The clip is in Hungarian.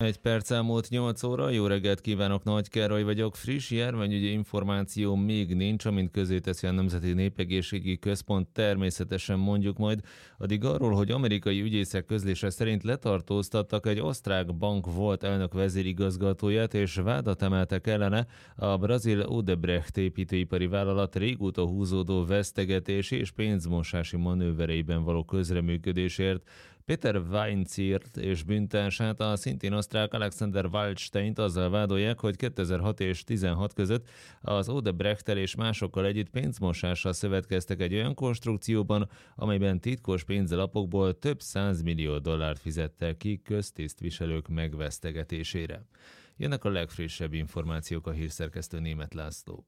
Egy perc elmúlt 8 óra, jó reggelt kívánok, Nagy Károly vagyok. Friss járványügyi információ még nincs, amint közé teszi a Nemzeti Népegészségügyi Központ, természetesen mondjuk majd. Addig arról, hogy amerikai ügyészek közlése szerint letartóztattak egy osztrák bank volt elnök vezérigazgatóját, és vádat emeltek ellene a brazil Odebrecht építőipari vállalat régóta húzódó vesztegetési és pénzmosási manővereiben való közreműködésért. Peter Weinziert és bűntársát, a szintén osztrák Alexander Waldsteint azzal vádolják, hogy 2006 és 16 között az Odebrechttel és másokkal együtt pénzmosással szövetkeztek egy olyan konstrukcióban, amelyben titkos pénzalapokból több 100 millió dollárt fizettek ki köztisztviselők megvesztegetésére. Jönnek a legfrissebb információk, a hírszerkesztő Németh László.